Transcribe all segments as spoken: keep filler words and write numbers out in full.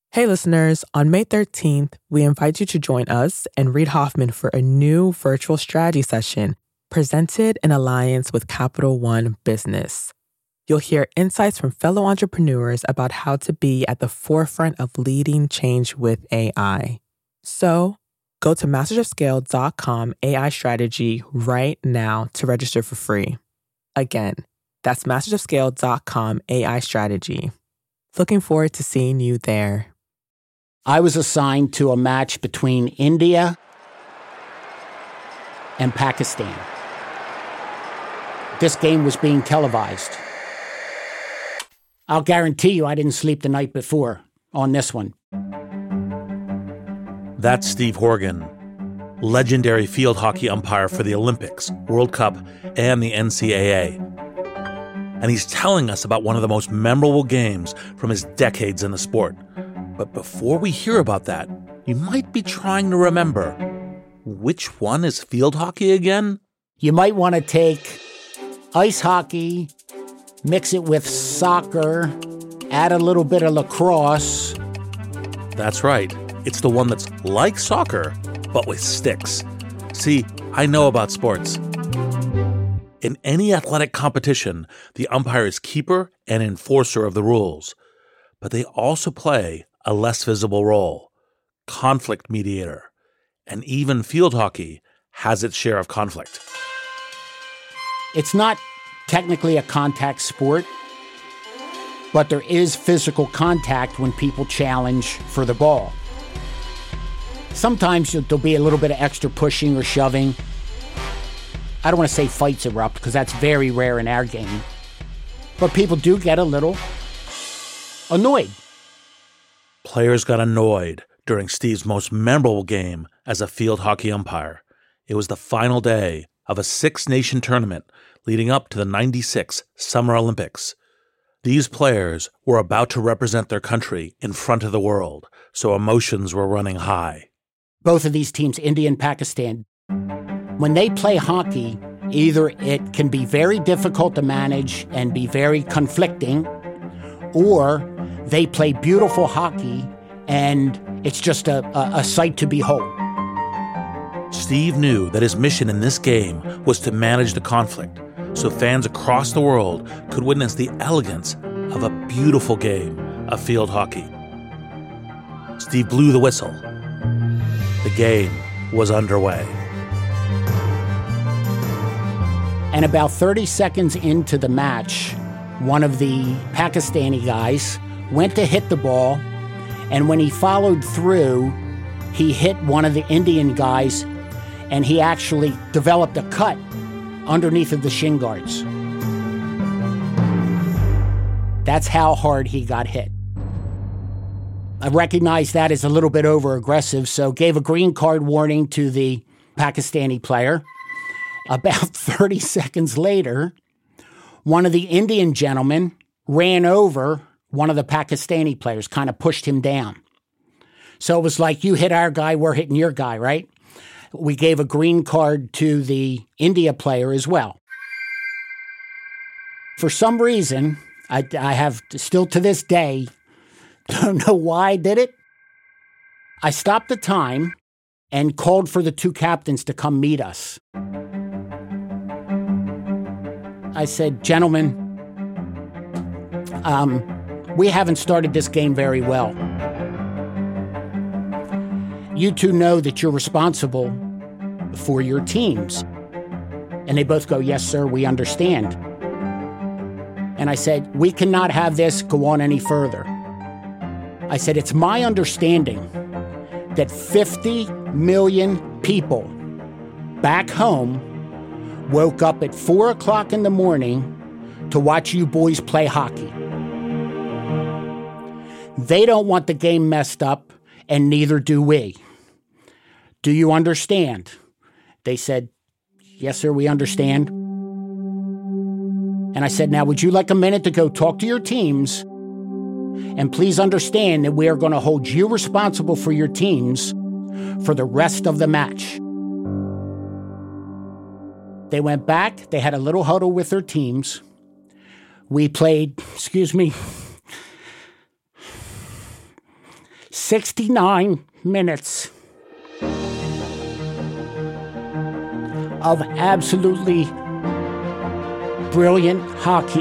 Hey listeners, on May thirteenth, we invite you to join us and Reid Hoffman for a new virtual strategy session presented in alliance with Capital One Business. You'll hear insights from fellow entrepreneurs about how to be at the forefront of leading change with A I. So, go to masters of scale dot com A I strategy right now to register for free. Again, that's masters of scale dot com A I strategy. Looking forward to seeing you there. I was assigned to a match between India and Pakistan. This game was being televised. I'll guarantee you I didn't sleep the night before on this one. That's Steve Horgan, legendary field hockey umpire for the Olympics, World Cup, and the N C double A. And he's telling us about one of the most memorable games from his decades in the sport. But before we hear about that, you might be trying to remember, which one is field hockey again? You might want to take ice hockey, mix it with soccer, add a little bit of lacrosse. That's right. It's the one that's like soccer, but with sticks. See, I know about sports. In any athletic competition, the umpire is keeper and enforcer of the rules. But they also play a less visible role, conflict mediator. And even field hockey has its share of conflict. It's not technically a contact sport, but there is physical contact when people challenge for the ball. Sometimes there'll be a little bit of extra pushing or shoving. I don't want to say fights erupt, because that's very rare in our game. But people do get a little annoyed. Players got annoyed during Steve's most memorable game as a field hockey umpire. It was the final day of a six-nation tournament leading up to the ninety-six Summer Olympics. These players were about to represent their country in front of the world, so emotions were running high. Both of these teams, India and Pakistan, when they play hockey, either it can be very difficult to manage and be very conflicting, or they play beautiful hockey and it's just a, a, a sight to behold. Steve knew that his mission in this game was to manage the conflict, so fans across the world could witness the elegance of a beautiful game of field hockey. Steve blew the whistle. The game was underway. And about thirty seconds into the match, one of the Pakistani guys went to hit the ball, and when he followed through, he hit one of the Indian guys, and he actually developed a cut underneath of the shin guards. That's how hard he got hit. I recognized that as a little bit over-aggressive, so gave a green card warning to the Pakistani player. About thirty seconds later, one of the Indian gentlemen ran over one of the Pakistani players, kind of pushed him down. So it was like, you hit our guy, we're hitting your guy, right? We gave a green card to the India player as well. For some reason, I, I have still to this day, don't know why I did it. I stopped the time and called for the two captains to come meet us. I said, gentlemen, um, we haven't started this game very well. You two know that you're responsible for your teams. And they both go, yes, sir, we understand. And I said, we cannot have this go on any further. I said, it's my understanding that fifty million people back home woke up at four o'clock in the morning to watch you boys play hockey. They don't want the game messed up, and neither do we. Do you understand? They said, yes, sir, we understand. And I said, now, would you like a minute to go talk to your teams? And please understand that we are going to hold you responsible for your teams for the rest of the match. They went back. They had a little huddle with their teams. We played, excuse me, sixty-nine minutes of absolutely brilliant hockey.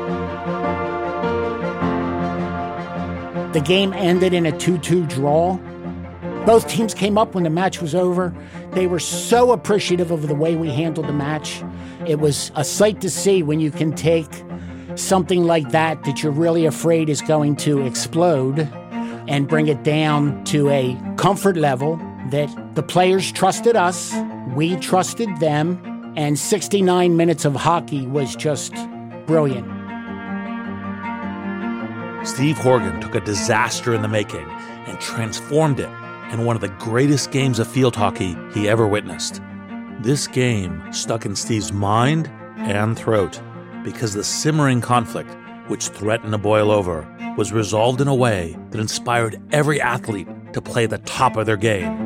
The game ended in a two two draw. Both teams came up when the match was over. They were so appreciative of the way we handled the match. It was a sight to see when you can take something like that that you're really afraid is going to explode and bring it down to a comfort level that the players trusted us, we trusted them, and sixty-nine minutes of hockey was just brilliant. Steve Horgan took a disaster in the making and transformed it in one of the greatest games of field hockey he ever witnessed. This game stuck in Steve's mind and throat because the simmering conflict, which threatened to boil over, was resolved in a way that inspired every athlete to play at the top of their game.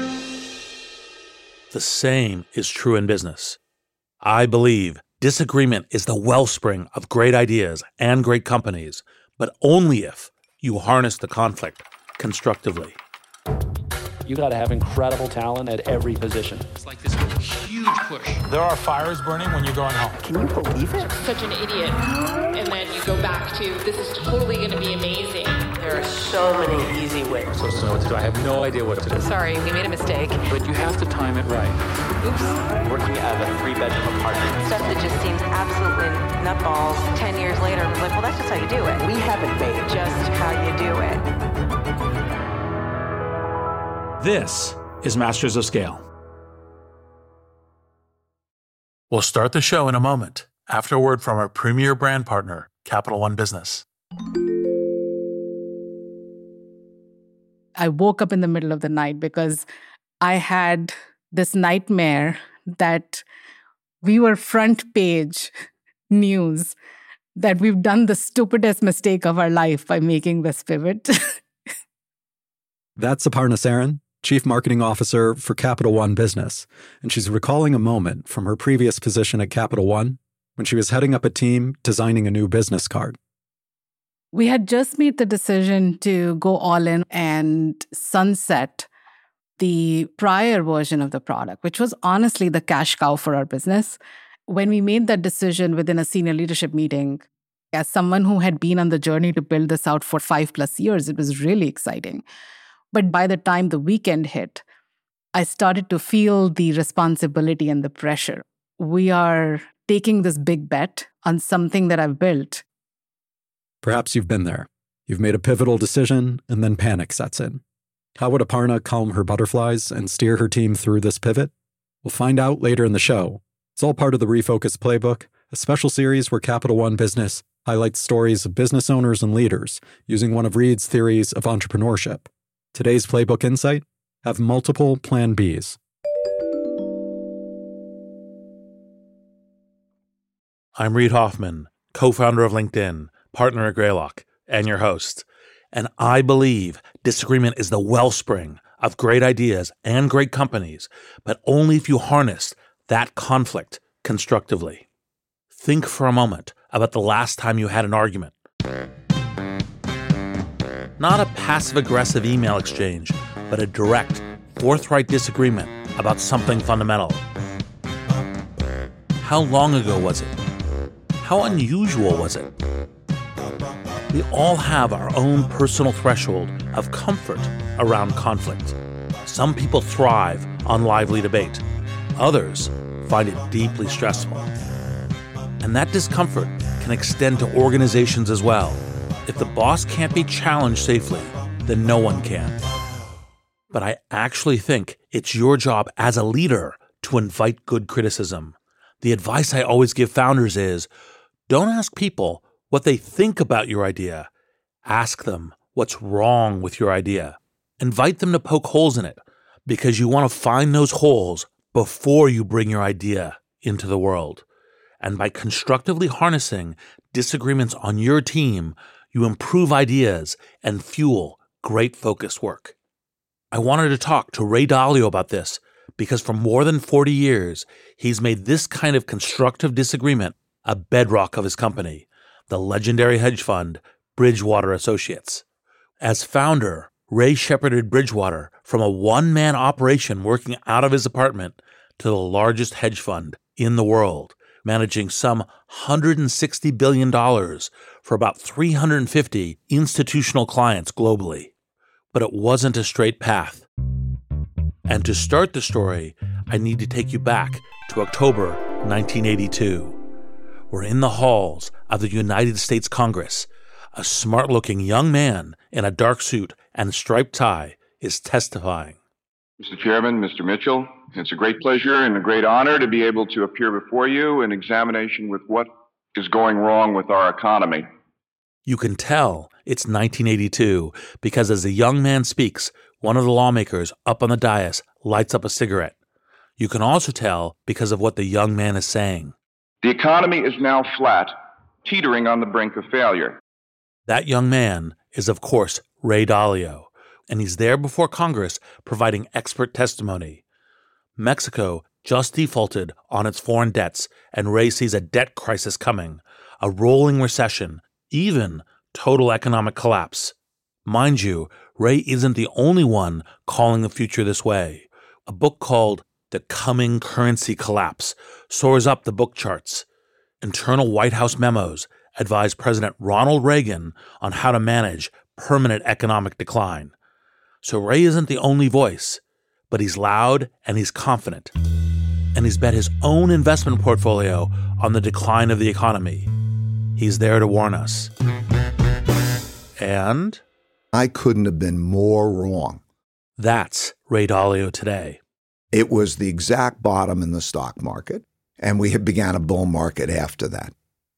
The same is true in business. I believe disagreement is the wellspring of great ideas and great companies, but only if you harness the conflict constructively. You got to have incredible talent at every position. It's like this huge push. There are fires burning when you're going home. Can you believe it? Such an idiot. And then you go back to, this is totally going to be amazing. There are so many easy ways. I'm supposed to know what to do. I have no idea what to do. Sorry, we made a mistake. But you have to time it right. Oops. Working out of a three-bedroom apartment. Stuff that just seems absolutely nutballs. Ten years later, I'm like, well, that's just how you do it. We haven't made it. Just how you do it. This is Masters of Scale. We'll start the show in a moment, after a word from our premier brand partner, Capital One Business. I woke up in the middle of the night because I had this nightmare that we were front page news, that we've done the stupidest mistake of our life by making this pivot. That's Aparna Saran, Chief Marketing Officer for Capital One Business, and she's recalling a moment from her previous position at Capital One when she was heading up a team designing a new business card. We had just made the decision to go all in and sunset the prior version of the product, which was honestly the cash cow for our business. When we made that decision within a senior leadership meeting, as someone who had been on the journey to build this out for five plus years, it was really exciting. But by the time the weekend hit, I started to feel the responsibility and the pressure. We are taking this big bet on something that I've built. Perhaps you've been there. You've made a pivotal decision, and then panic sets in. How would Aparna calm her butterflies and steer her team through this pivot? We'll find out later in the show. It's all part of the Refocus Playbook, a special series where Capital One Business highlights stories of business owners and leaders using one of Reid's theories of entrepreneurship. Today's Playbook Insight: have multiple Plan Bs. I'm Reid Hoffman, co-founder of LinkedIn, partner at Greylock, and your host. And I believe disagreement is the wellspring of great ideas and great companies, but only if you harness that conflict constructively. Think for a moment about the last time you had an argument. Not a passive-aggressive email exchange, but a direct, forthright disagreement about something fundamental. How long ago was it? How unusual was it? We all have our own personal threshold of comfort around conflict. Some people thrive on lively debate. Others find it deeply stressful. And that discomfort can extend to organizations as well. If the boss can't be challenged safely, then no one can. But I actually think it's your job as a leader to invite good criticism. The advice I always give founders is, don't ask people what they think about your idea. Ask them what's wrong with your idea. Invite them to poke holes in it, because you want to find those holes before you bring your idea into the world. And by constructively harnessing disagreements on your team, you improve ideas and fuel great focused work. I wanted to talk to Ray Dalio about this because for more than forty years, he's made this kind of constructive disagreement a bedrock of his company, the legendary hedge fund Bridgewater Associates. As founder, Ray shepherded Bridgewater from a one-man operation working out of his apartment to the largest hedge fund in the world, managing some one hundred sixty billion dollars for about three hundred fifty institutional clients globally. But it wasn't a straight path. And to start the story, I need to take you back to October nineteen eighty-two. We're in the halls of the United States Congress. A smart-looking young man in a dark suit and striped tie is testifying. Mister Chairman, Mister Mitchell, it's a great pleasure and a great honor to be able to appear before you in examination with what is going wrong with our economy. You can tell it's nineteen eighty-two because as the young man speaks, one of the lawmakers up on the dais lights up a cigarette. You can also tell because of what the young man is saying. The economy is now flat, teetering on the brink of failure. That young man is, of course, Ray Dalio, and he's there before Congress providing expert testimony. Mexico just defaulted on its foreign debts, and Ray sees a debt crisis coming, a rolling recession, even total economic collapse. Mind you, Ray isn't the only one calling the future this way. A book called The Coming Currency Collapse soars up the book charts. Internal White House memos advised President Ronald Reagan on how to manage permanent economic decline. So Ray isn't the only voice, but he's loud and he's confident. And he's bet his own investment portfolio on the decline of the economy. He's there to warn us. And I couldn't have been more wrong. That's Ray Dalio today. It was the exact bottom in the stock market, and we had began a bull market after that.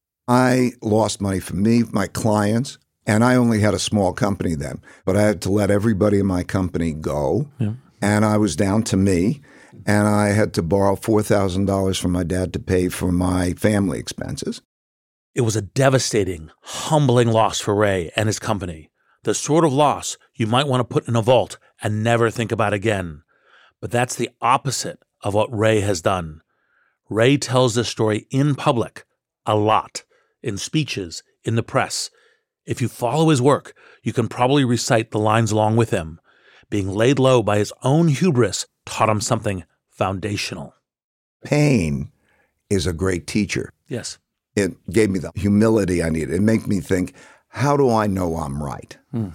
I lost money for me, my clients, and I only had a small company then, but I had to let everybody in my company go, yeah. And I was down to me, and I had to borrow four thousand dollars from my dad to pay for my family expenses. It was a devastating, humbling loss for Ray and his company, the sort of loss you might want to put in a vault and never think about again. But that's the opposite of what Ray has done. Ray tells this story in public, a lot, in speeches, in the press. If you follow his work, you can probably recite the lines along with him. Being laid low by his own hubris taught him something foundational. Pain is a great teacher. Yes. It gave me the humility I needed. It made me think, how do I know I'm right? Hmm.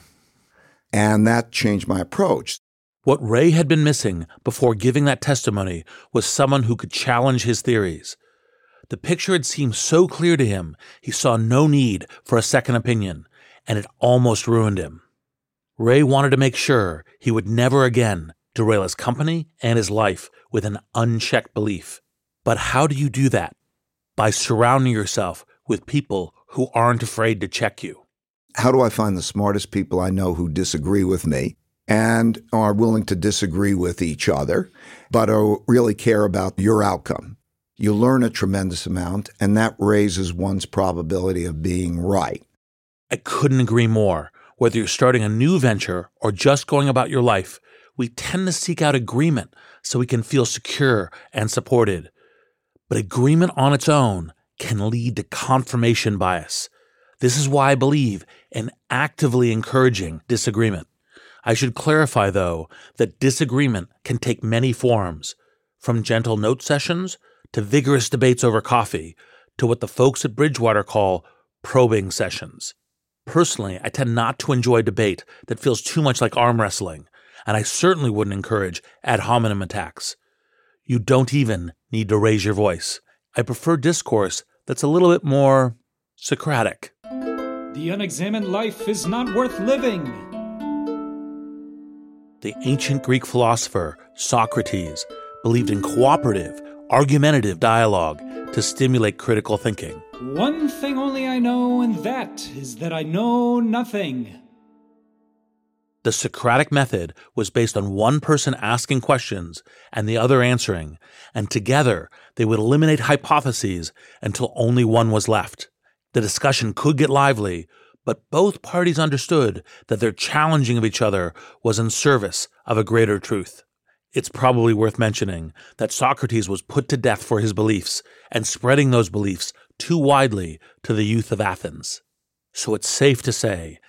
And that changed my approach. What Ray had been missing before giving that testimony was someone who could challenge his theories. The picture had seemed so clear to him, he saw no need for a second opinion, and it almost ruined him. Ray wanted to make sure he would never again derail his company and his life with an unchecked belief. But how do you do that? By surrounding yourself with people who aren't afraid to check you. How do I find the smartest people I know who disagree with me and are willing to disagree with each other, but are, really care about your outcome? You learn a tremendous amount, and that raises one's probability of being right. I couldn't agree more. Whether you're starting a new venture or just going about your life, we tend to seek out agreement so we can feel secure and supported. But agreement on its own can lead to confirmation bias. This is why I believe in actively encouraging disagreement. I should clarify, though, that disagreement can take many forms, from gentle note sessions to vigorous debates over coffee, to what the folks at Bridgewater call probing sessions. Personally, I tend not to enjoy debate that feels too much like arm wrestling, and I certainly wouldn't encourage ad hominem attacks. You don't even need to raise your voice. I prefer discourse that's a little bit more Socratic. The unexamined life is not worth living. The ancient Greek philosopher Socrates believed in cooperative, argumentative dialogue to stimulate critical thinking. One thing only I know, and that is that I know nothing. The Socratic method was based on one person asking questions and the other answering, and together they would eliminate hypotheses until only one was left. The discussion could get lively, but both parties understood that their challenging of each other was in service of a greater truth. It's probably worth mentioning that Socrates was put to death for his beliefs and spreading those beliefs too widely to the youth of Athens. So it's safe to say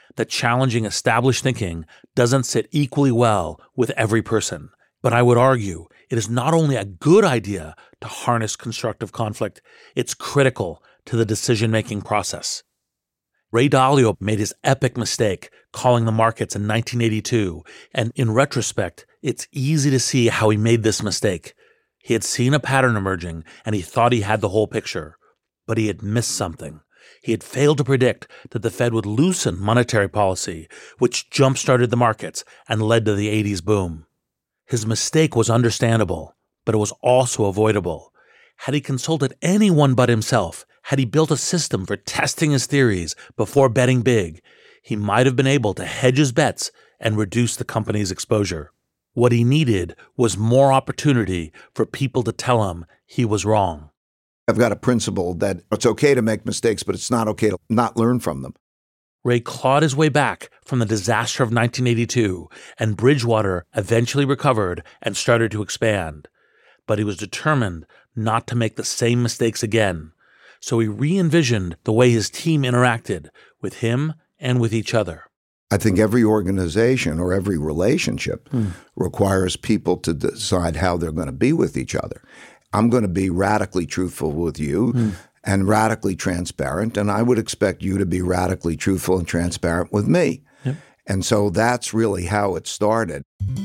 that challenging established thinking doesn't sit equally well with every person. But I would argue it is not only a good idea to harness constructive conflict, it's critical to the decision-making process. Ray Dalio made his epic mistake calling the markets in nineteen eighty-two, and in retrospect, it's easy to see how he made this mistake. He had seen a pattern emerging, and he thought he had the whole picture, but he had missed something. He had failed to predict that the Fed would loosen monetary policy, which jump-started the markets and led to the eighties boom. His mistake was understandable, but it was also avoidable. Had he consulted anyone but himself, had he built a system for testing his theories before betting big, he might have been able to hedge his bets and reduce the company's exposure. What he needed was more opportunity for people to tell him he was wrong. I've got a principle that it's okay to make mistakes, but it's not okay to not learn from them. Ray clawed his way back from the disaster of nineteen eighty-two, and Bridgewater eventually recovered and started to expand. But he was determined not to make the same mistakes again, so he re-envisioned the way his team interacted with him and with each other. I think every organization or every relationship hmm. requires people to decide how they're going to be with each other. I'm going to be radically truthful with you hmm. and radically transparent, and I would expect you to be radically truthful and transparent with me. Yep. And so that's really how it started.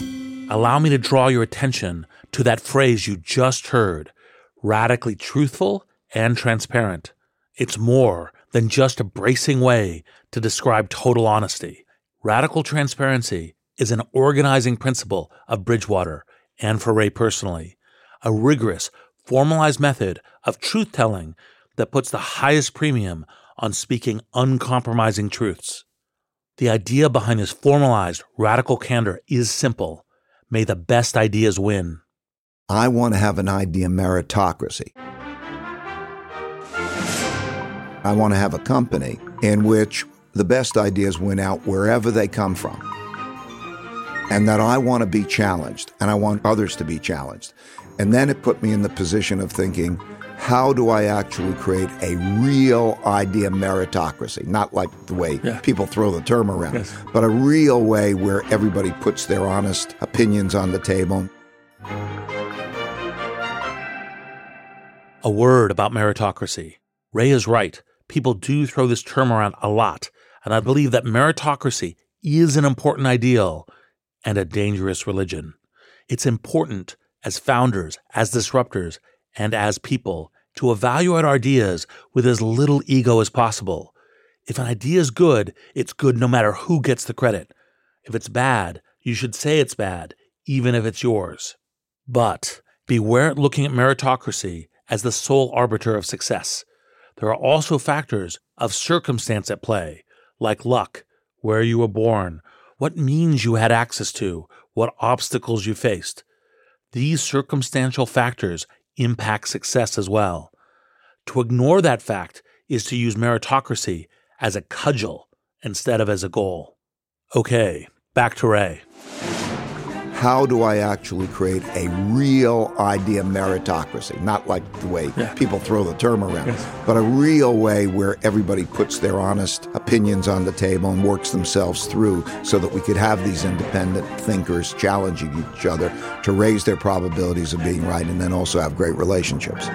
Allow me to draw your attention to that phrase you just heard, radically truthful and transparent. It's more than just a bracing way to describe total honesty. Radical transparency is an organizing principle of Bridgewater and for Ray personally, a rigorous, formalized method of truth-telling that puts the highest premium on speaking uncompromising truths. The idea behind this formalized, radical candor is simple. May the best ideas win. I want to have an idea meritocracy. I want to have a company in which the best ideas win out wherever they come from. And that I want to be challenged, and I want others to be challenged. And then it put me in the position of thinking, how do I actually create a real idea meritocracy? Not like the way yeah. people throw the term around, yes. but a real way where everybody puts their honest opinions on the table. A word about meritocracy. Ray is right. People do throw this term around a lot, and I believe that meritocracy is an important ideal and a dangerous religion. It's important as founders, as disruptors, and as people to evaluate our ideas with as little ego as possible. If an idea is good, it's good no matter who gets the credit. If it's bad, you should say it's bad, even if it's yours. But beware looking at meritocracy as the sole arbiter of success. There are also factors of circumstance at play, like luck, where you were born, what means you had access to, what obstacles you faced. These circumstantial factors impact success as well. To ignore that fact is to use meritocracy as a cudgel instead of as a goal. Okay, back to Ray. How do I actually create a real idea meritocracy? Not like the way yeah. people throw the term around, yes. but a real way where everybody puts their honest opinions on the table and works themselves through so that we could have these independent thinkers challenging each other to raise their probabilities of being right and then also have great relationships.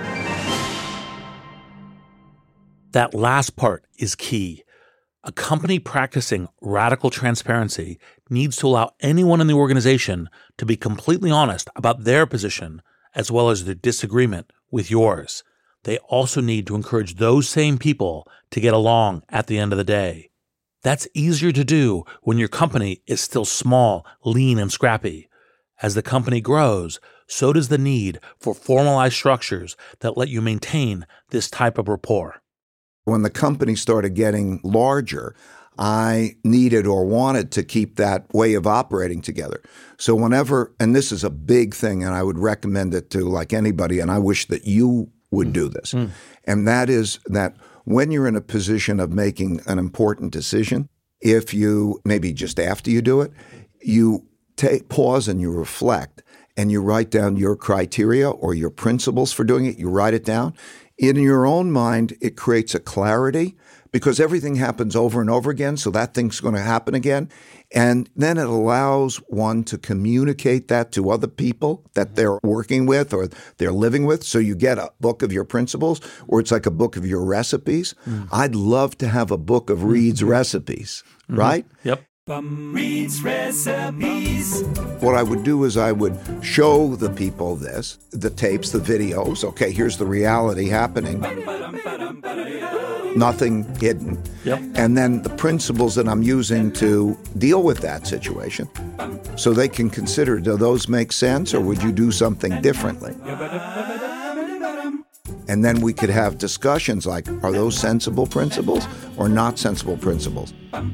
That last part is key. A company practicing radical transparency needs to allow anyone in the organization to be completely honest about their position as well as their disagreement with yours. They also need to encourage those same people to get along at the end of the day. That's easier to do when your company is still small, lean, and scrappy. As the company grows, so does the need for formalized structures that let you maintain this type of rapport. When the company started getting larger, I needed or wanted to keep that way of operating together. So whenever, and this is a big thing, and I would recommend it to like anybody, and I wish that you would do this, mm. and that is that when you're in a position of making an important decision, if you, maybe just after you do it, you take pause and you reflect, and you write down your criteria or your principles for doing it, you write it down. In your own mind, it creates a clarity, because everything happens over and over again. So that thing's going to happen again. And then it allows one to communicate that to other people that they're working with or they're living with. So you get a book of your principles, or it's like a book of your recipes. Mm. I'd love to have a book of Reed's mm-hmm. recipes, mm-hmm. right? Yep. Reed's recipes. What I would do is I would show the people this, the tapes, the videos. Okay, here's the reality happening. Nothing hidden. Yep. And then the principles that I'm using to deal with that situation. So they can consider, do those make sense, or would you do something differently? And then we could have discussions like, are those sensible principles or not sensible principles?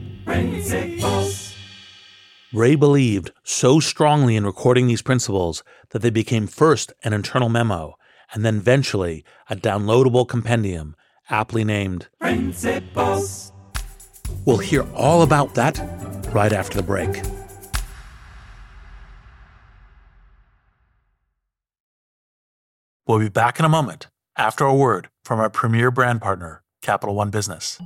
Ray believed so strongly in recording these principles that they became first an internal memo and then eventually a downloadable compendium aptly named Principles. We'll hear all about that right after the break. We'll be back in a moment after a word from our premier brand partner, Capital One Business.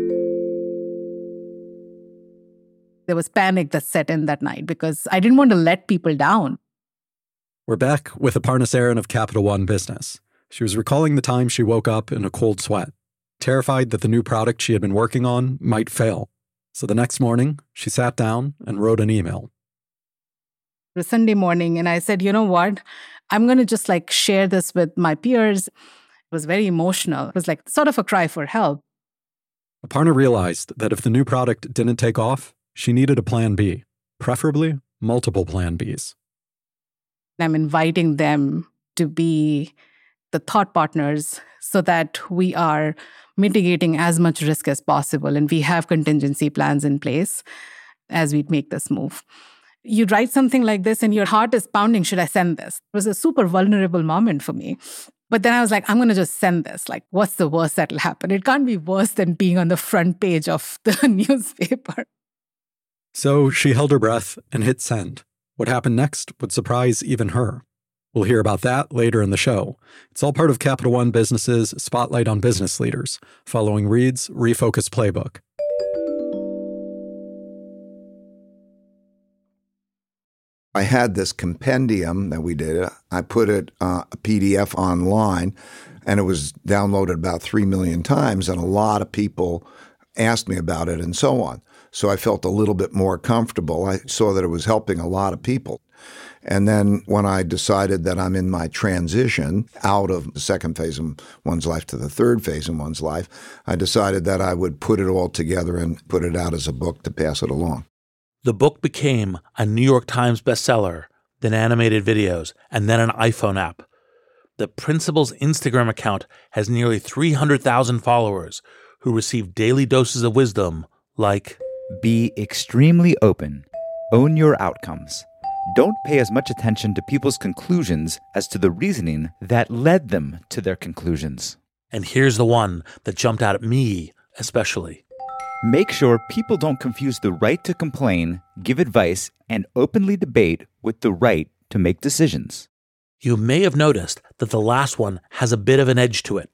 There was panic that set in that night because I didn't want to let people down. We're back with Aparna Saran of Capital One Business. She was recalling the time she woke up in a cold sweat, terrified that the new product she had been working on might fail. So the next morning, she sat down and wrote an email. It was Sunday morning, and I said, you know what? I'm going to just like share this with my peers. It was very emotional. It was like sort of a cry for help. Aparna realized that if the new product didn't take off, she needed a plan B, preferably multiple plan Bs. I'm inviting them to be the thought partners so that we are mitigating as much risk as possible and we have contingency plans in place as we make this move. You write something like this and your heart is pounding, should I send this? It was a super vulnerable moment for me. But then I was like, I'm going to just send this. Like, what's the worst that'll happen? It can't be worse than being on the front page of the newspaper. So she held her breath and hit send. What happened next would surprise even her. We'll hear about that later in the show. It's all part of Capital One Business's Spotlight on Business Leaders, following Reed's Refocus Playbook. I had this compendium that we did. I put it uh, a P D F online, and it was downloaded about three million times, and a lot of people asked me about it and so on. So I felt a little bit more comfortable. I saw that it was helping a lot of people. And then when I decided that I'm in my transition out of the second phase of one's life to the third phase in one's life, I decided that I would put it all together and put it out as a book to pass it along. The book became a New York Times bestseller, then animated videos, and then an iPhone app. The Principles Instagram account has nearly three hundred thousand followers who receive daily doses of wisdom like, be extremely open. Own your outcomes. Don't pay as much attention to people's conclusions as to the reasoning that led them to their conclusions. And here's the one that jumped out at me especially. Make sure people don't confuse the right to complain, give advice, and openly debate with the right to make decisions. You may have noticed that the last one has a bit of an edge to it.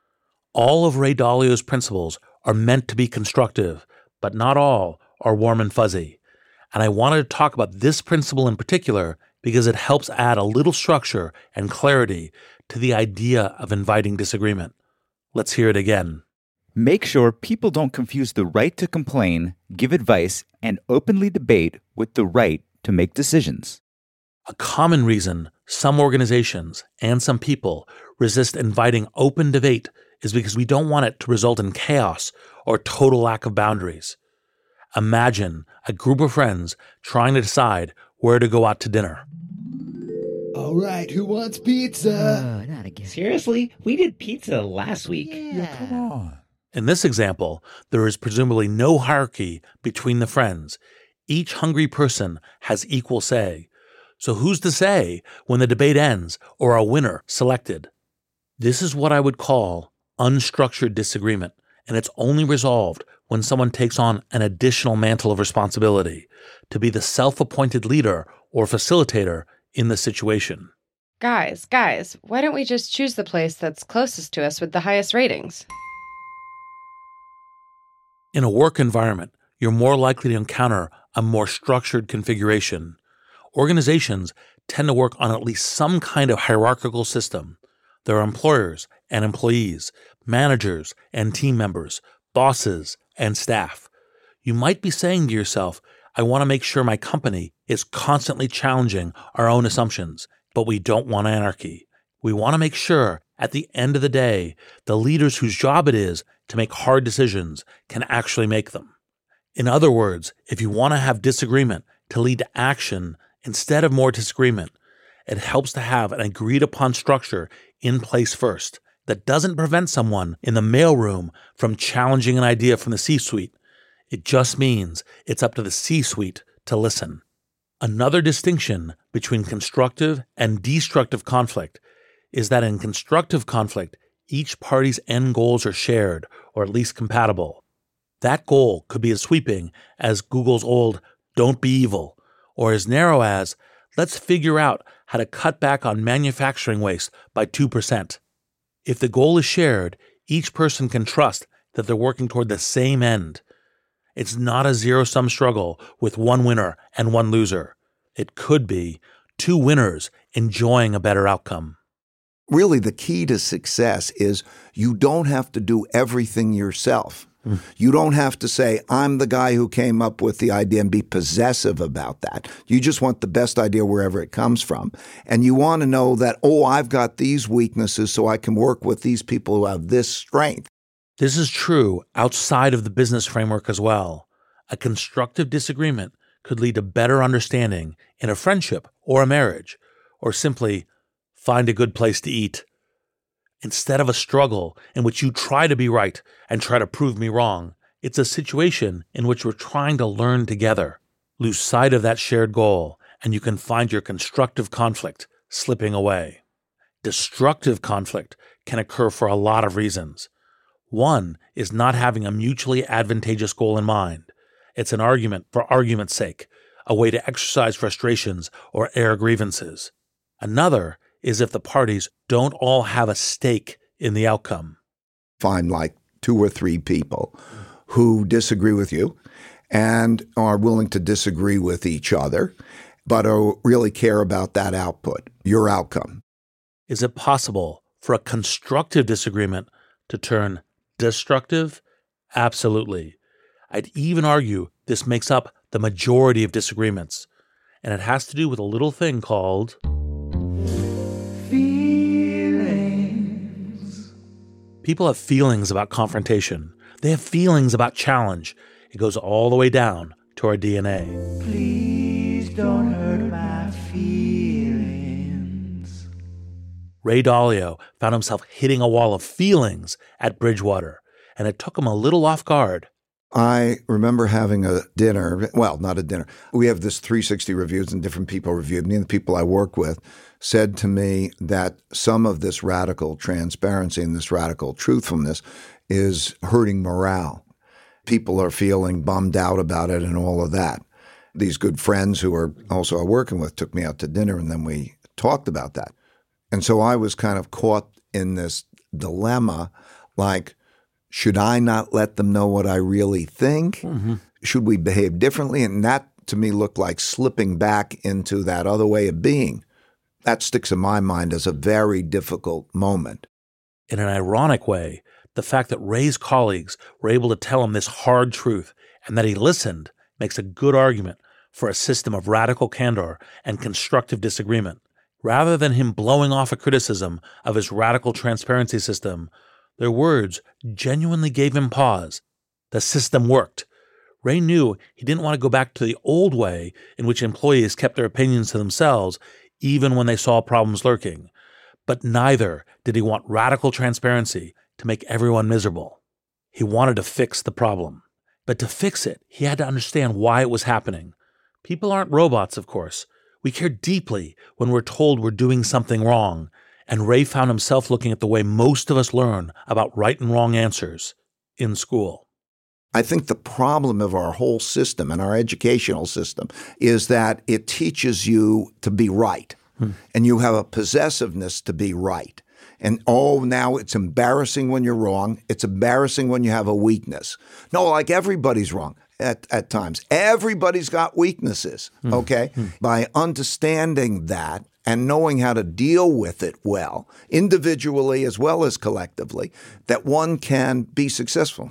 All of Ray Dalio's principles are meant to be constructive, but not all are warm and fuzzy. And I wanted to talk about this principle in particular because it helps add a little structure and clarity to the idea of inviting disagreement. Let's hear it again. Make sure people don't confuse the right to complain, give advice, and openly debate with the right to make decisions. A common reason some organizations and some people resist inviting open debate is because we don't want it to result in chaos or total lack of boundaries. Imagine a group of friends trying to decide where to go out to dinner. All right, who wants pizza? Uh, not again. Seriously? We did pizza last week. Yeah, yeah come on. In this example, there is presumably no hierarchy between the friends. Each hungry person has equal say. So who's to say when the debate ends or a winner selected? This is what I would call unstructured disagreement, and it's only resolved when someone takes on an additional mantle of responsibility to be the self-appointed leader or facilitator in the situation. Guys, guys, why don't we just choose the place that's closest to us with the highest ratings? In a work environment, you're more likely to encounter a more structured configuration. Organizations tend to work on at least some kind of hierarchical system. There are employers and employees, managers and team members, bosses and staff. You might be saying to yourself, I want to make sure my company is constantly challenging our own assumptions, but we don't want anarchy. We want to make sure at the end of the day, the leaders whose job it is to make hard decisions can actually make them. In other words, if you want to have disagreement to lead to action instead of more disagreement, it helps to have an agreed upon structure in place first that doesn't prevent someone in the mailroom from challenging an idea from the C-suite. It just means it's up to the C-suite to listen. Another distinction between constructive and destructive conflict is that in constructive conflict, each party's end goals are shared or at least compatible. That goal could be as sweeping as Google's old "don't be evil," or as narrow as "let's figure out how to cut back on manufacturing waste by two percent. If the goal is shared, each person can trust that they're working toward the same end. It's not a zero-sum struggle with one winner and one loser. It could be two winners enjoying a better outcome. Really, the key to success is you don't have to do everything yourself. Mm. You don't have to say, I'm the guy who came up with the idea and be possessive about that. You just want the best idea wherever it comes from. And you want to know that, oh, I've got these weaknesses so I can work with these people who have this strength. This is true outside of the business framework as well. A constructive disagreement could lead to better understanding in a friendship or a marriage, or simply find a good place to eat. Instead of a struggle in which you try to be right and try to prove me wrong, it's a situation in which we're trying to learn together. Lose sight of that shared goal, and you can find your constructive conflict slipping away. Destructive conflict can occur for a lot of reasons. One is not having a mutually advantageous goal in mind. It's an argument for argument's sake, a way to exercise frustrations or air grievances. Another is if the parties don't all have a stake in the outcome. Find like two or three people who disagree with you and are willing to disagree with each other, but are, really care about that output, your outcome. Is it possible for a constructive disagreement to turn destructive? Absolutely. I'd even argue this makes up the majority of disagreements, and it has to do with a little thing called feelings. People have feelings about confrontation. They have feelings about challenge. It goes all the way down to our D N A. Please don't hurt my feelings. Ray Dalio found himself hitting a wall of feelings at Bridgewater, and it took him a little off guard. I remember having a dinner, well, not a dinner. We have this three sixty reviews and different people reviewed me, and the people I work with said to me that some of this radical transparency and this radical truthfulness is hurting morale. People are feeling bummed out about it and all of that. These good friends who are also I'm working with took me out to dinner, and then we talked about that. And so I was kind of caught in this dilemma, like, should I not let them know what I really think? Mm-hmm. Should we behave differently? And that, to me, looked like slipping back into that other way of being. That sticks in my mind as a very difficult moment. In an ironic way, the fact that Ray's colleagues were able to tell him this hard truth and that he listened makes a good argument for a system of radical candor and constructive disagreement. Rather than him blowing off a criticism of his radical transparency system, their words genuinely gave him pause. The system worked. Ray knew he didn't want to go back to the old way in which employees kept their opinions to themselves even when they saw problems lurking. But neither did he want radical transparency to make everyone miserable. He wanted to fix the problem. But to fix it, he had to understand why it was happening. People aren't robots, of course. We care deeply when we're told we're doing something wrong. And Ray found himself looking at the way most of us learn about right and wrong answers in school. I think the problem of our whole system and our educational system is that it teaches you to be right. Hmm. And you have a possessiveness to be right. And, oh, now it's embarrassing when you're wrong. It's embarrassing when you have a weakness. No, like everybody's wrong at, at times. Everybody's got weaknesses, mm. okay? Mm. By understanding that and knowing how to deal with it well, individually as well as collectively, that one can be successful.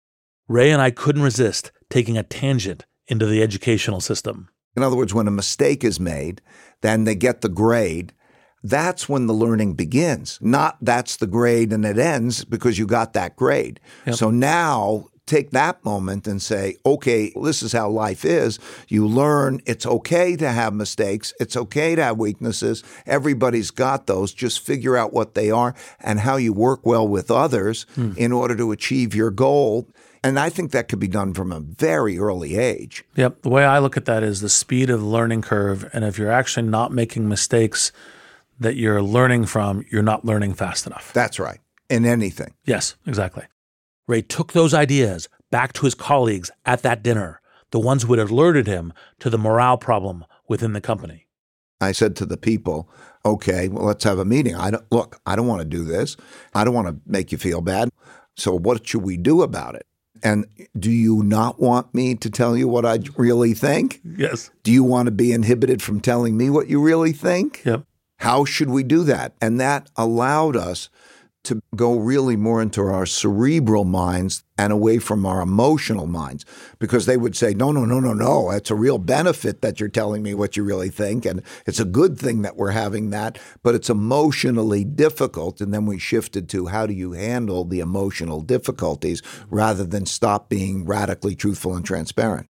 Ray and I couldn't resist taking a tangent into the educational system. In other words, when a mistake is made, then they get the grade. That's when the learning begins. Not that's the grade and it ends because you got that grade. Yep. So now take that moment and say, okay, this is how life is. You learn it's okay to have mistakes. It's okay to have weaknesses. Everybody's got those. Just figure out what they are and how you work well with others hmm. in order to achieve your goal. And I think that could be done from a very early age. Yep. The way I look at that is the speed of the learning curve. And if you're actually not making mistakes that you're learning from, you're not learning fast enough. That's right. In anything. Yes, exactly. Ray took those ideas back to his colleagues at that dinner, the ones who had alerted him to the morale problem within the company. I said to the people, okay, well, let's have a meeting. I don't, look, I don't want to do this. I don't want to make you feel bad. So what should we do about it? And do you not want me to tell you what I really think? Yes. Do you want to be inhibited from telling me what you really think? Yep. How should we do that? And that allowed us to go really more into our cerebral minds and away from our emotional minds, because they would say, no, no, no, no, no. It's a real benefit that you're telling me what you really think. And it's a good thing that we're having that, but it's emotionally difficult. And then we shifted to how do you handle the emotional difficulties rather than stop being radically truthful and transparent.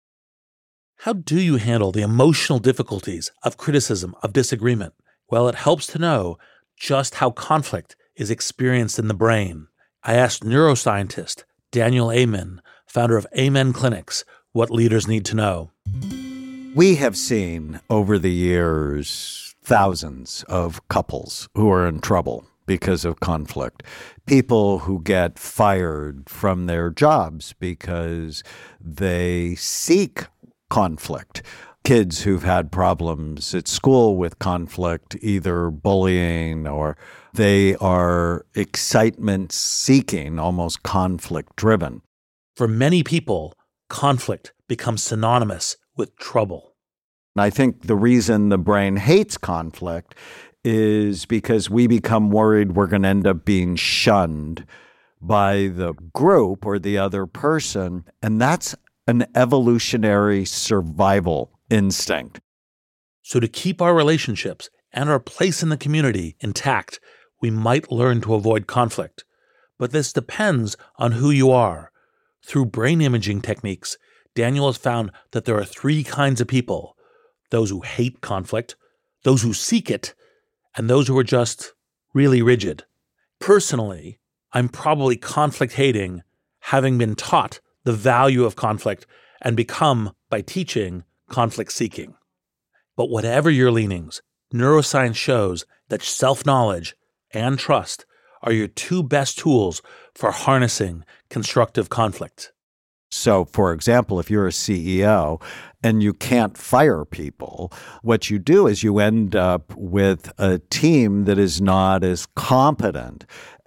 How do you handle the emotional difficulties of criticism, of disagreement? Well, it helps to know just how conflict is experienced in the brain. I asked neuroscientist Daniel Amen, founder of Amen Clinics, what leaders need to know. We have seen over the years thousands of couples who are in trouble because of conflict. People who get fired from their jobs because they seek conflict. Kids who've had problems at school with conflict, either bullying or they are excitement-seeking, almost conflict-driven. For many people, conflict becomes synonymous with trouble. And I think the reason the brain hates conflict is because we become worried we're going to end up being shunned by the group or the other person, and that's an evolutionary survival instinct. So to keep our relationships and our place in the community intact, we might learn to avoid conflict. But this depends on who you are. Through brain imaging techniques, Daniel has found that there are three kinds of people: those who hate conflict, those who seek it, and those who are just really rigid. Personally, I'm probably conflict-hating, having been taught the value of conflict and become, by teaching, conflict-seeking. But whatever your leanings, neuroscience shows that self-knowledge and trust are your two best tools for harnessing constructive conflict. So, for example, if you're a C E O and you can't fire people, what you do is you end up with a team that is not as competent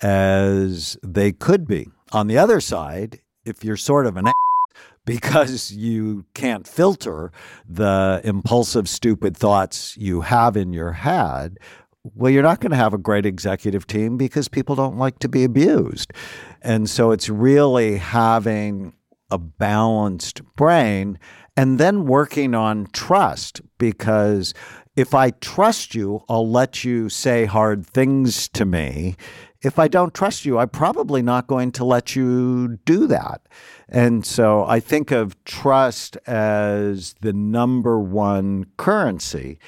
as they could be. On the other side, if you're sort of an because you can't filter the impulsive, stupid thoughts you have in your head, well, you're not going to have a great executive team because people don't like to be abused. And so it's really having a balanced brain and then working on trust, because if I trust you, I'll let you say hard things to me. If I don't trust you, I'm probably not going to let you do that. And so I think of trust as the number one currency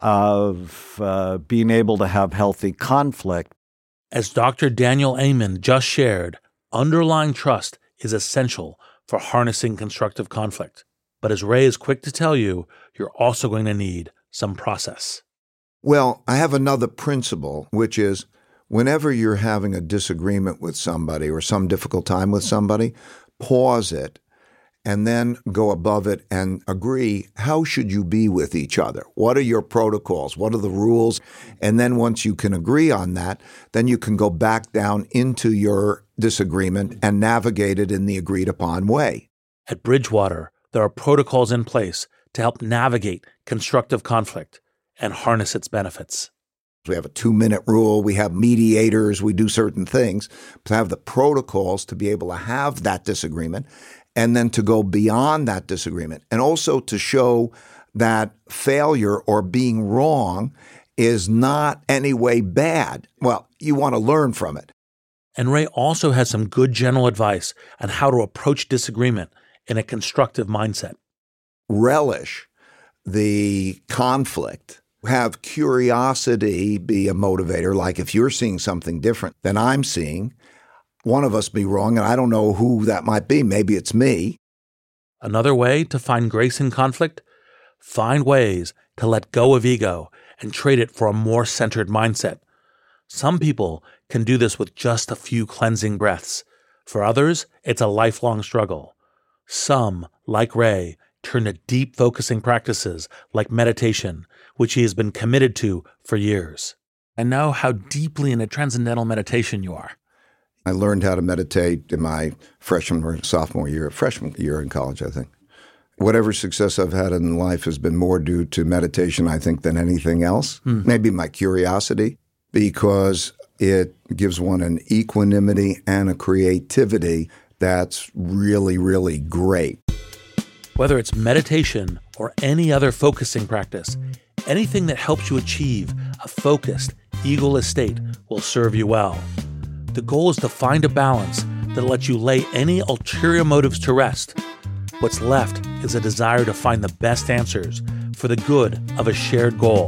of uh, being able to have healthy conflict. As Doctor Daniel Amen just shared, underlying trust is essential for harnessing constructive conflict. But as Ray is quick to tell you, you're also going to need some process. Well, I have another principle, which is whenever you're having a disagreement with somebody or some difficult time with somebody, pause it and then go above it and agree, how should you be with each other? What are your protocols? What are the rules? And then once you can agree on that, then you can go back down into your disagreement and navigate it in the agreed upon way. At Bridgewater, there are protocols in place to help navigate constructive conflict and harness its benefits. We have a two-minute rule. We have mediators. We do certain things to have the protocols to be able to have that disagreement and then to go beyond that disagreement, and also to show that failure or being wrong is not any way bad. Well, you want to learn from it. And Ray also has some good general advice on how to approach disagreement in a constructive mindset. Relish the conflict. Have curiosity be a motivator. Like if you're seeing something different than I'm seeing, one of us be wrong, and I don't know who that might be. Maybe it's me. Another way to find grace in conflict? Find ways to let go of ego and trade it for a more centered mindset. Some people can do this with just a few cleansing breaths. For others, it's a lifelong struggle. Some, like Ray, turn to deep focusing practices like meditation, which he has been committed to for years. I know how deeply in a transcendental meditation you are. I learned how to meditate in my freshman or sophomore year, freshman year in college, I think. Whatever success I've had in life has been more due to meditation, I think, than anything else. Hmm. Maybe my curiosity, because it gives one an equanimity and a creativity that's really, really great. Whether it's meditation or any other focusing practice, anything that helps you achieve a focused, egoless state will serve you well. The goal is to find a balance that lets you lay any ulterior motives to rest. What's left is a desire to find the best answers for the good of a shared goal.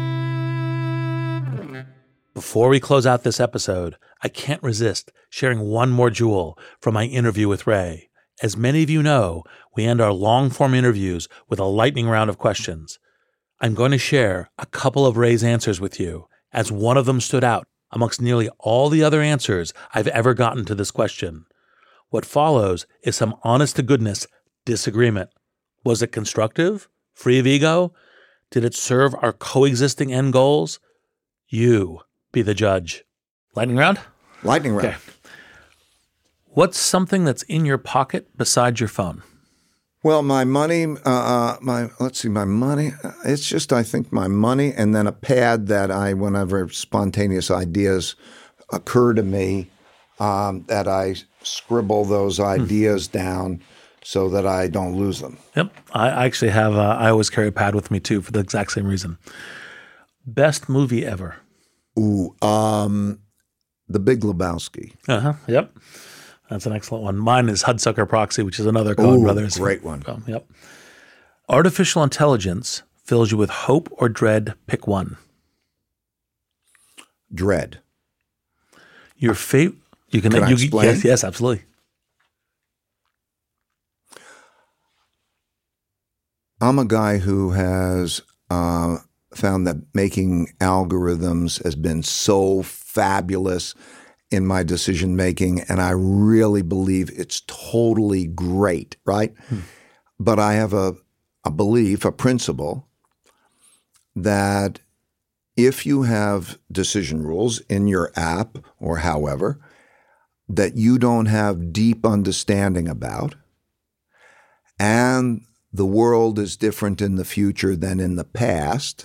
Before we close out this episode, I can't resist sharing one more jewel from my interview with Ray. As many of you know, we end our long-form interviews with a lightning round of questions. I'm going to share a couple of Ray's answers with you, as one of them stood out amongst nearly all the other answers I've ever gotten to this question. What follows is some honest-to-goodness disagreement. Was it constructive? Free of ego? Did it serve our coexisting end goals? You be the judge. Lightning round? Lightning round. Okay. What's something that's in your pocket besides your phone? Well, my money, uh, my let's see, my money, it's just, I think, my money and then a pad that I, whenever spontaneous ideas occur to me, um, that I scribble those ideas hmm. down so that I don't lose them. Yep. I actually have, uh, I always carry a pad with me too for the exact same reason. Best movie ever? Ooh, um, The Big Lebowski. Uh-huh, yep. That's an excellent one. Mine is Hudsucker Proxy, which is another Coen Brothers great one. film. Yep. Artificial intelligence fills you with hope or dread. Pick one. Dread. Your favorite. You can. Can I you, explain? Yes, yes, absolutely. I'm a guy who has uh, found that making algorithms has been so fabulous in my decision making, and I really believe it's totally great, right? Hmm. But I have a, a belief, a principle, that if you have decision rules in your app or however, that you don't have deep understanding about, and the world is different in the future than in the past,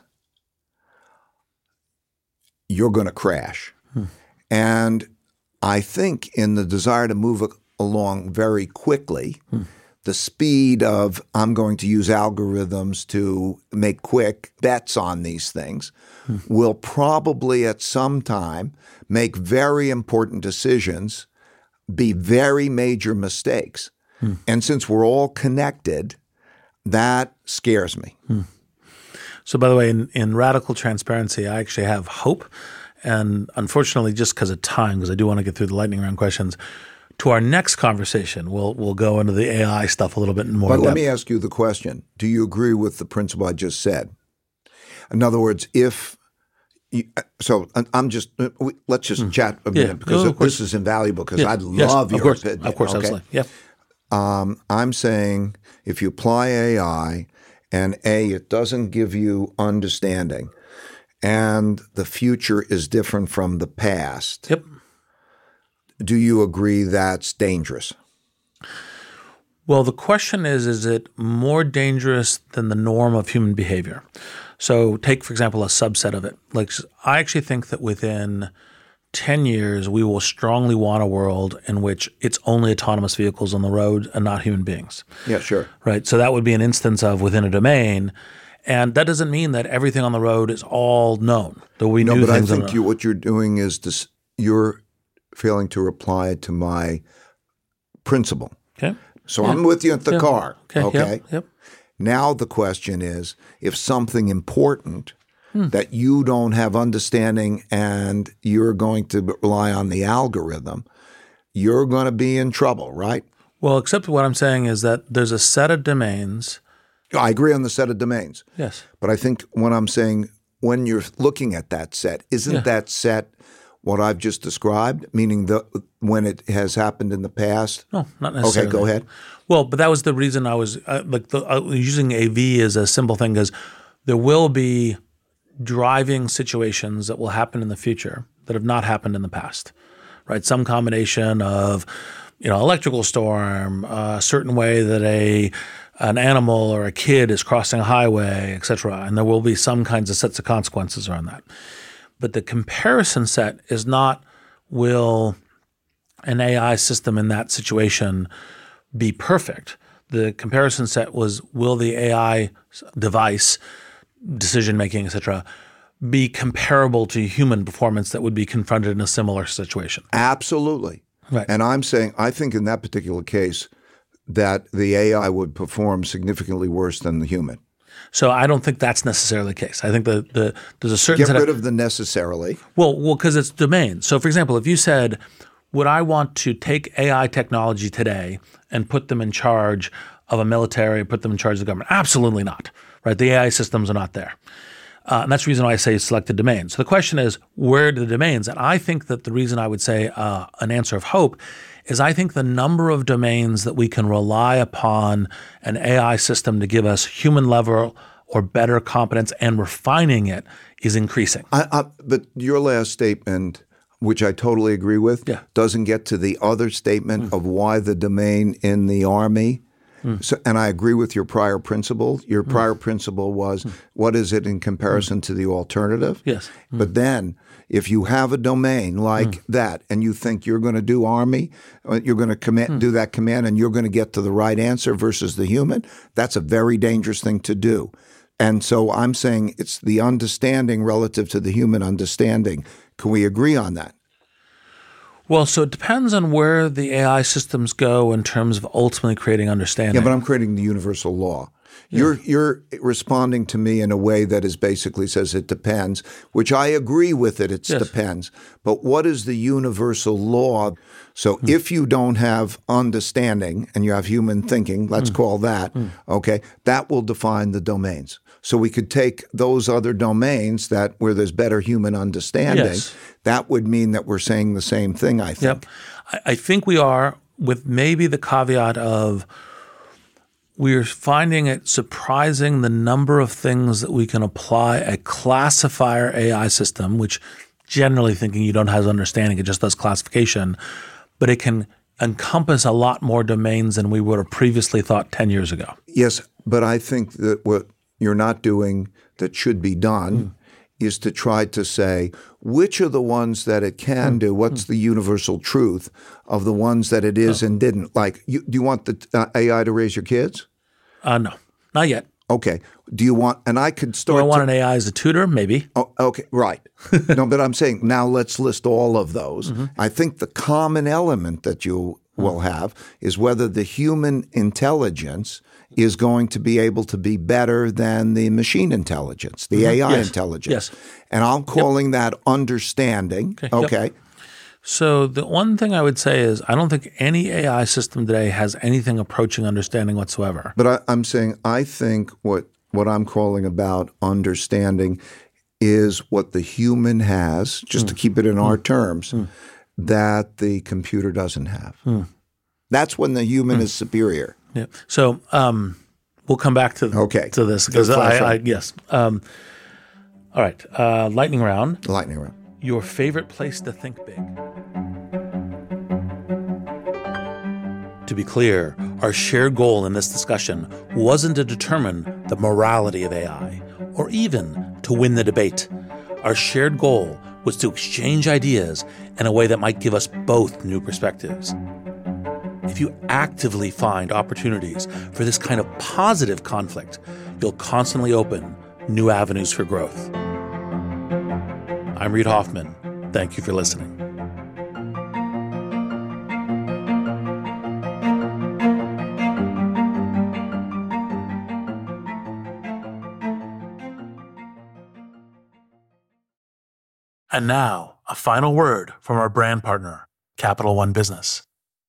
you're going to crash. Hmm. And I think in the desire to move along very quickly, hmm. the speed of I'm going to use algorithms to make quick bets on these things hmm. will probably at some time make very important decisions, be very major mistakes. Hmm. And since we're all connected, that scares me. Hmm. So by the way, in, in Radical Transparency, I actually have hope. And unfortunately, just because of time, because I do want to get through the lightning round questions, to our next conversation, we'll we'll go into the A I stuff a little bit more. But depth. Let me ask you the question. Do you agree with the principle I just said? In other words, if you, so I'm just let's just mm. chat a minute yeah. because no, this is invaluable because yeah. I'd yes, love of your course. opinion. Of course, okay? absolutely. Yeah. Um, I'm saying if you apply A I and A, it doesn't give you understanding and the future is different from the past. Yep. Do you agree that's dangerous? Well, the question is, is it more dangerous than the norm of human behavior? So take, for example, a subset of it. Like I actually think that within ten years, we will strongly want a world in which it's only autonomous vehicles on the road and not human beings. Yeah, sure. Right. So that would be an instance of within a domain. And that doesn't mean that everything on the road is all known. There will be no, new but I things think you, what you're doing is this, you're failing to reply to my principle. Okay. So yeah. I'm with you at the yeah. car. Okay. Okay. Yep. Yep. Now the question is, if something important hmm. that you don't have understanding and you're going to rely on the algorithm, you're going to be in trouble, right? Well, except what I'm saying is that there's a set of domains. I agree on the set of domains. Yes. But I think what I'm saying, when you're looking at that set, isn't yeah. that set what I've just described, meaning the when it has happened in the past? No, not necessarily. Okay, go ahead. Well, but that was the reason I was uh, like the, uh, using A V as a simple thing, because there will be driving situations that will happen in the future that have not happened in the past, right? Some combination of, you know, electrical storm, a certain way that a an animal or a kid is crossing a highway, et cetera. And there will be some kinds of sets of consequences around that. But the comparison set is not, will an A I system in that situation be perfect? The comparison set was, will the A I device, decision-making, et cetera, be comparable to human performance that would be confronted in a similar situation? Absolutely. Right. And I'm saying, I think in that particular case, that the A I would perform significantly worse than the human. So I don't think that's necessarily the case. I think the, the there's a certain Get set rid of, of the necessarily. Well, well, because it's domain. So, for example, if you said, would I want to take A I technology today and put them in charge of a military, put them in charge of the government? Absolutely not. Right? The A I systems are not there. Uh, and that's the reason why I say selected domain. So the question is, where are the domains? And I think that the reason I would say uh, an answer of hope is I think the number of domains that we can rely upon an A I system to give us human level or better competence and refining it is increasing. I, I, but your last statement, which I totally agree with, yeah. doesn't get to the other statement mm. of why the domain in the Army. Mm. So, and I agree with your prior principle. Your prior mm. principle was, mm. what is it in comparison mm. to the alternative? Yes. Mm. But then if you have a domain like mm. that and you think you're going to do Army, you're going to command, mm. do that command and you're going to get to the right answer versus the human, that's a very dangerous thing to do. And so I'm saying it's the understanding relative to the human understanding. Can we agree on that? Well, so it depends on where the A I systems go in terms of ultimately creating understanding. Yeah, but I'm creating the universal law. Yeah. You're you're responding to me in a way that is basically says it depends, which I agree with it, it yes. depends. But what is the universal law? So mm. if you don't have understanding and you have human thinking, let's mm. call that, mm. okay, that will define the domains. So we could take those other domains that where there's better human understanding. Yes. That would mean that we're saying the same thing, I think. Yep. I, I think we are, with maybe the caveat of we're finding it surprising the number of things that we can apply a classifier A I system, which generally thinking you don't have understanding, it just does classification, but it can encompass a lot more domains than we would have previously thought ten years ago. Yes, but I think that what you're not doing that should be done mm. is to try to say which are the ones that it can mm. do, what's mm. the universal truth of the ones that it is oh. and didn't. Like, you, do you want the uh, A I to raise your kids? Uh, no, not yet. Okay. Do you want, and I could start. Do I want to, an A I as a tutor? Maybe. Oh, okay, right. No, but I'm saying now let's list all of those. Mm-hmm. I think the common element that you will have is whether the human intelligence is going to be able to be better than the machine intelligence, the mm-hmm. A I yes. intelligence. Yes. And I'm calling yep. that understanding. Okay. okay. Yep. So the one thing I would say is I don't think any A I system today has anything approaching understanding whatsoever. But I, I'm saying I think what, what I'm calling about understanding is what the human has, just mm. to keep it in mm. our terms, mm. that the computer doesn't have. Mm. That's when the human mm. is superior. Yeah. So um, we'll come back to okay. to this because I, I yes. Um, all right. Uh, lightning round. Lightning round. Your favorite place to think big. To be clear, our shared goal in this discussion wasn't to determine the morality of A I or even to win the debate. Our shared goal was to exchange ideas in a way that might give us both new perspectives. If you actively find opportunities for this kind of positive conflict, you'll constantly open new avenues for growth. I'm Reid Hoffman. Thank you for listening. And now, a final word from our brand partner, Capital One Business.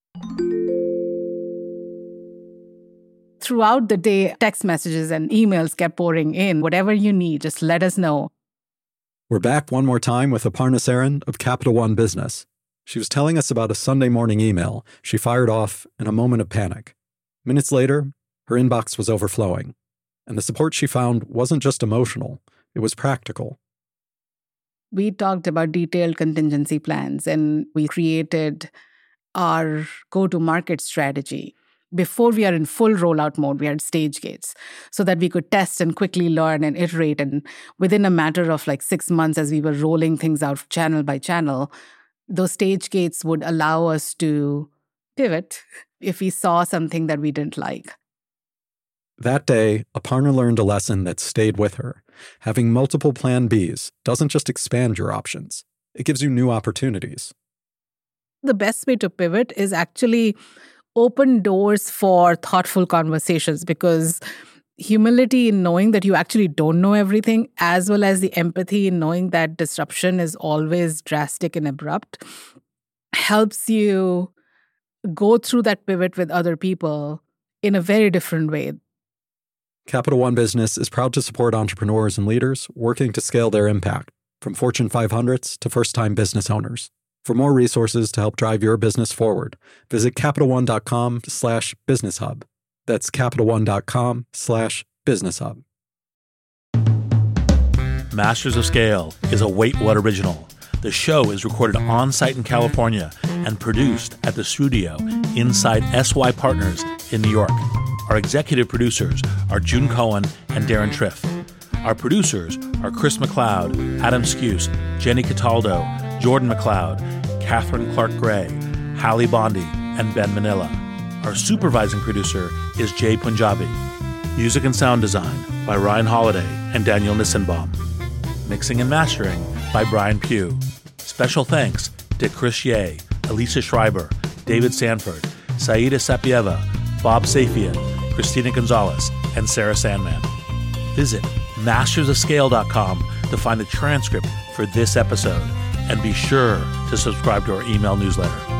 Throughout the day, text messages and emails kept pouring in. Whatever you need, just let us know. We're back one more time with Aparna Saran of Capital One Business. She was telling us about a Sunday morning email she fired off in a moment of panic. Minutes later, her inbox was overflowing. And the support she found wasn't just emotional, it was practical. We talked about detailed contingency plans and we created our go-to-market strategy. Before we are in full rollout mode, we had stage gates so that we could test and quickly learn and iterate. And within a matter of like six months, as we were rolling things out channel by channel, those stage gates would allow us to pivot if we saw something that we didn't like. That day, Aparna learned a lesson that stayed with her. Having multiple plan Bs doesn't just expand your options. It gives you new opportunities. The best way to pivot is actually open doors for thoughtful conversations, because humility in knowing that you actually don't know everything, as well as the empathy in knowing that disruption is always drastic and abrupt, helps you go through that pivot with other people in a very different way. Capital One Business is proud to support entrepreneurs and leaders working to scale their impact, from Fortune five hundreds to first-time business owners. For more resources to help drive your business forward, visit CapitalOne.com slash Business Hub. That's CapitalOne.com slash Business Hub. Masters of Scale is a Wait What original. The show is recorded on-site in California and produced at the studio inside S Y Partners in New York. Our executive producers are June Cohen and Darren Triff. Our producers are Chris McLeod, Adam Skuse, Jenny Cataldo, Jordan McLeod, Catherine Clark-Gray, Hallie Bondi, and Ben Manila. Our supervising producer is Jay Punjabi. Music and sound design by Ryan Holiday and Daniel Nissenbaum. Mixing and mastering by Brian Pugh. Special thanks to Chris Ye, Elisa Schreiber, David Sanford, Saida Sapieva, Bob Safian, Christina Gonzalez, and Sarah Sandman. Visit masters of scale dot com to find the transcript for this episode, and be sure to subscribe to our email newsletter.